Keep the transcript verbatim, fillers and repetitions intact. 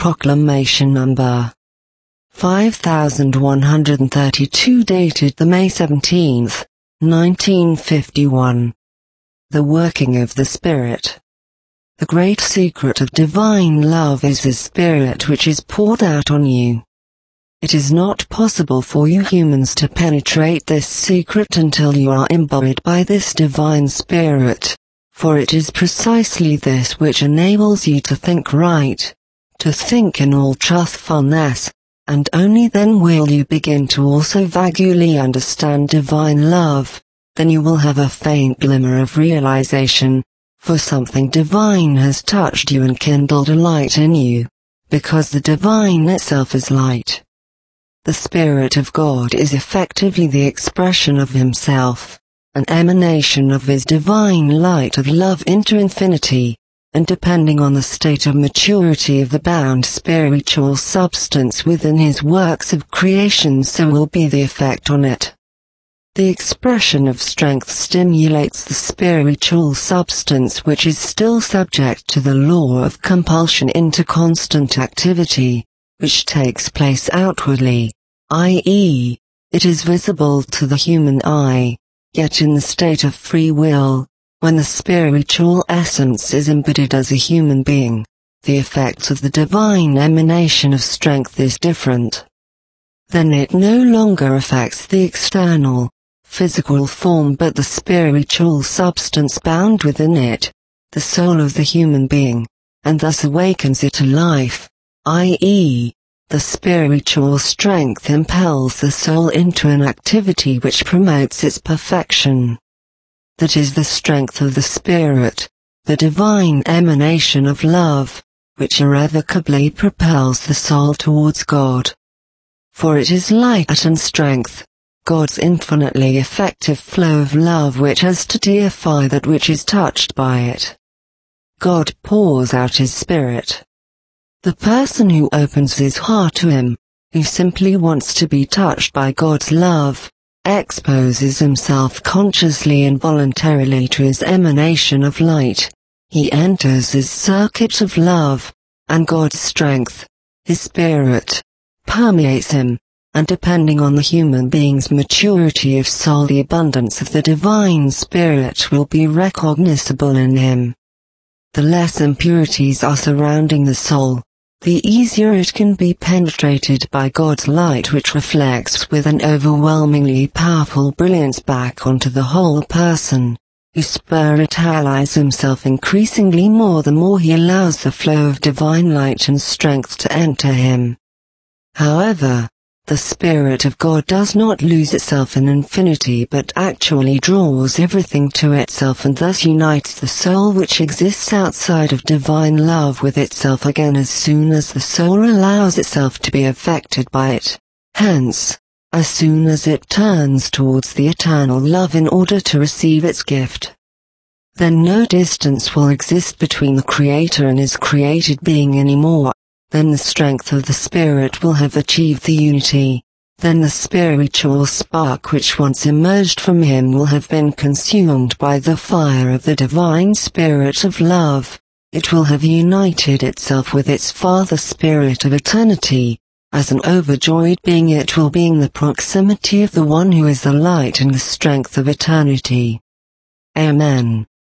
Proclamation number five thousand one hundred thirty-two, dated the May seventeenth, nineteen fifty-one. The working of the Spirit. The great secret of divine love is the Spirit which is poured out on you. It is not possible for you humans to penetrate this secret until you are embodied by this divine Spirit, for it is precisely this which enables you to think right, to think in all truthfulness, and only then will you begin to also vaguely understand divine love. Then you will have a faint glimmer of realization, for something divine has touched you and kindled a light in you, because the divine itself is light. The Spirit of God is effectively the expression of Himself, an emanation of His divine light of love into infinity, and depending on the state of maturity of the bound spiritual substance within His works of creation, so will be the effect on it. The expression of strength stimulates the spiritual substance which is still subject to the law of compulsion into constant activity, which takes place outwardly, that is, it is visible to the human eye, yet in the state of free will, when the spiritual essence is embodied as a human being, the effects of the divine emanation of strength is different. Then it no longer affects the external, physical form but the spiritual substance bound within it, the soul of the human being, and thus awakens it to life, that is, the spiritual strength impels the soul into an activity which promotes its perfection. That is the strength of the Spirit, the divine emanation of love, which irrevocably propels the soul towards God. For it is light and strength, God's infinitely effective flow of love which has to deify that which is touched by it. God pours out His Spirit. The person who opens his heart to Him, who simply wants to be touched by God's love, exposes himself consciously and voluntarily to His emanation of light. He enters His circuit of love, and God's strength, His Spirit, permeates him, and depending on the human being's maturity of soul, the abundance of the divine Spirit will be recognizable in him. The less impurities are surrounding the soul, the easier it can be penetrated by God's light, which reflects with an overwhelmingly powerful brilliance back onto the whole person, whose spirit allies himself increasingly more the more he allows the flow of divine light and strength to enter him. However, the Spirit of God does not lose itself in infinity but actually draws everything to itself and thus unites the soul which exists outside of divine love with itself again as soon as the soul allows itself to be affected by it, hence, as soon as it turns towards the eternal love in order to receive its gift. Then no distance will exist between the Creator and His created being anymore. Then the strength of the Spirit will have achieved the unity. Then the spiritual spark which once emerged from Him will have been consumed by the fire of the divine Spirit of love. It will have united itself with its Father Spirit of eternity. As an overjoyed being it will be in the proximity of the One who is the light and the strength of eternity. Amen.